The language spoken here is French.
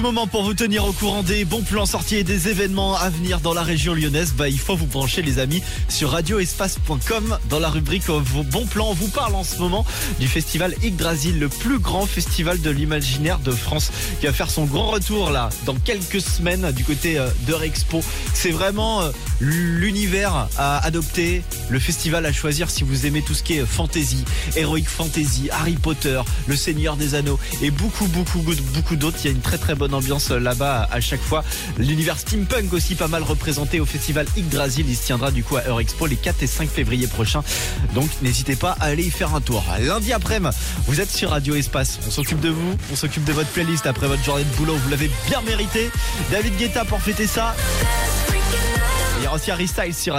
tout moment pour vous tenir au courant des bons plans sortis et des événements à venir dans la région lyonnaise. Il faut vous brancher les amis sur radioespace.com. Dans la rubrique vos bons plans, on vous parle en ce moment du festival Yggdrasil, le plus grand festival de l'imaginaire de France, qui va faire son grand retour là dans quelques semaines du côté d'Eurexpo. C'est vraiment l'univers à adopter, le festival à choisir si vous aimez tout ce qui est fantasy, heroic fantasy, Harry Potter, le Seigneur des Anneaux et beaucoup d'autres. Il y a une très bonne ambiance là-bas à chaque fois. L'univers steampunk aussi pas mal représenté au festival Yggdrasil. Il se tiendra du coup à Eurexpo les 4 et 5 février prochains. Donc n'hésitez pas à aller y faire un tour. Lundi après-midi, vous êtes sur Radio Espace. On s'occupe de vous, on s'occupe de votre playlist après votre journée de boulot. Vous l'avez bien mérité. David Guetta pour fêter ça. Il y aura aussi Harry Styles sur